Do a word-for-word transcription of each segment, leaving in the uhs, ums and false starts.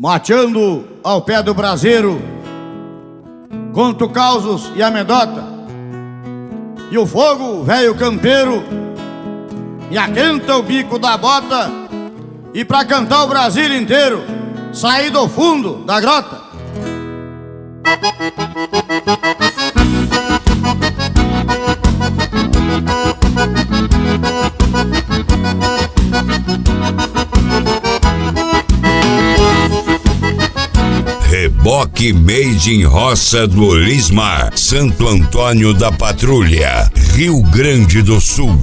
mateando ao pé do braseiro, conto causos e amedota, e o fogo, velho campeiro, me aquenta o bico da bota, e pra cantar o Brasil inteiro, saí do fundo da grota. Reboque Made in Roça do Olismar, Santo Antônio da Patrulha, Rio Grande do Sul.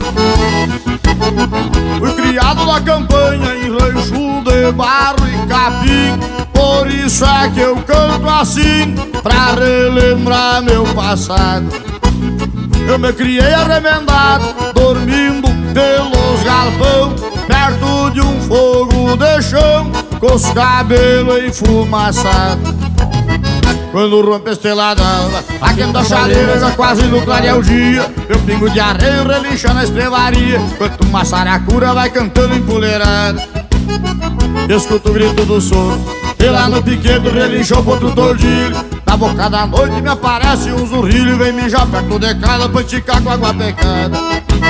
Fui criado na campanha em rancho de barro e capim, por isso é que eu canto assim, pra relembrar meu passado. Eu me criei arremendado, dormindo pelos galpão, perto de um fogo de chão, com os cabelos enfumaçados. Quando rompe a estrelada alva, aquenta a chaleira, já quase no clarear o dia, eu pingo de arreio, relincha na estrevaria, enquanto uma saracura vai cantando empoleirada. Escuto o grito do sono, e lá no piquedo relinchou pro outro tordilho. Na boca da noite me aparece um zurrilho, vem mijar perto de casa pra esticar com água pecada.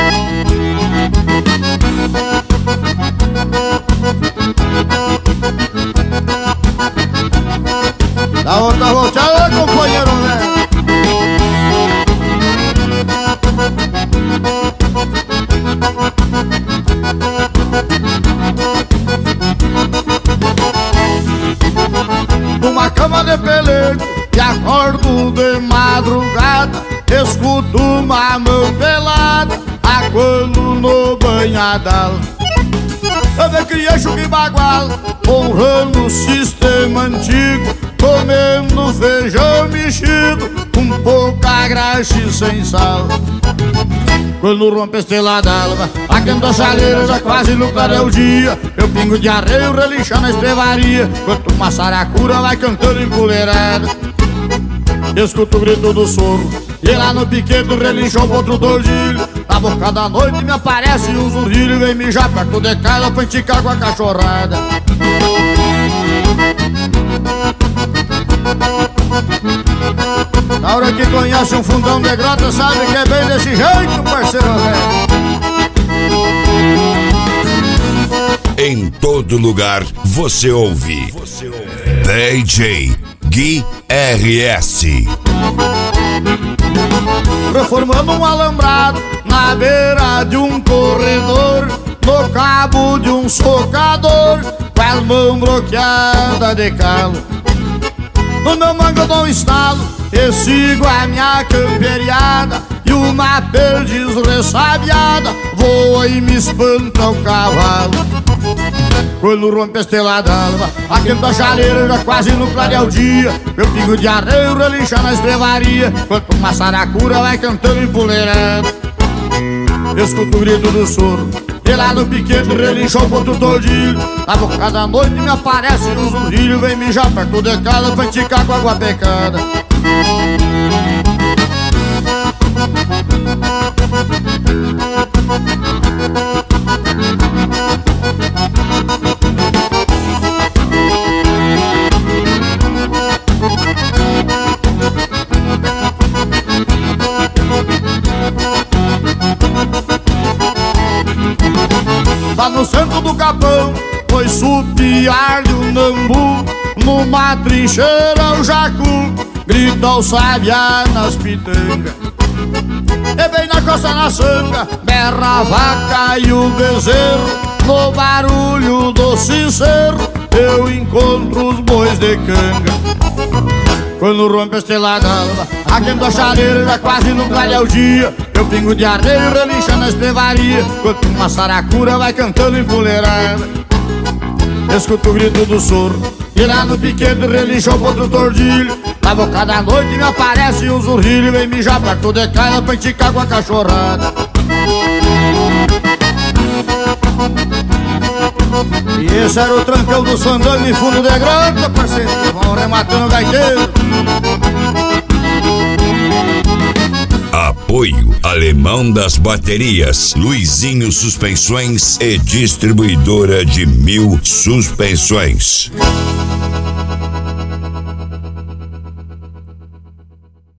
Dá outra volteada, companheiro, né? Numa cama de pelego e acordo de madrugada, escuto uma mão pelada aguando no banhadal. Eu me criei chuca e bagual, honrando o sistema antigo, comendo feijão mexido, com pouca graxa e sem sal. Quando rompe a estrela d'alva, aquenta a chaleira, já quase no clarear o dia, eu pingo de arreio, relincha na estrevaria, enquanto uma saracura vai cantando empoleirada. Escuto o grito do soro, e lá no piquedo relinchou pro outro tordilho. Na boca da noite me aparece um zurrilho, vem mijar perto de casa pra esticar com a cachorrada. Na hora que conhece um fundão de grota, sabe que é bem desse jeito, parceiro velho. Em todo lugar você ouve, você ouve. D J Gui R S. Reformando um alambrado na beira de um corredor, no cabo de um socador, com as mãos bloqueadas de calo. No meu mango eu dou um estalo e sigo a minha camperiada, e uma perdiz ressabiada voa e me espanta o cavalo. Quando rompe a estrela d'alva, aquenta a chaleira, já quase no clarear o dia, eu pingo de arreio, relincha na estrevaria, enquanto uma saracura vai cantando empoleirada. Escuto o grito do soro, e lá no piquete relinchou pro outro tordilho. Na boca da noite me aparece um zurrilho, vem mijar perto de casa pra esticar com água pecada. Lá no centro do capão, foi supiar-lhe um nambu, numa trincheira o jacu grita o sabiá nas pitangas. E bem na costa na sanga, berra a vaca e o bezerro, no barulho do sincero eu encontro os bois de canga. Quando rompe a estrela d'alva, aquenta a chaleira, já quase no clarear o dia, eu pingo de arreio, relincha na estrevaria, enquanto uma saracura vai cantando empoleirada. Escuto o grito do soro, e lá no piquete relinchou pro outro tordilho. Na boca da noite me aparece um zurrilho, vem mijar perto de casa pra esticar com a cachorrada. E esse era o trancão do sandango em fundo de grota, parceiro, que vão rematando o gaiteiro. Apoio Alemão das Baterias, Luizinho Suspensões e Distribuidora de Mil Suspensões.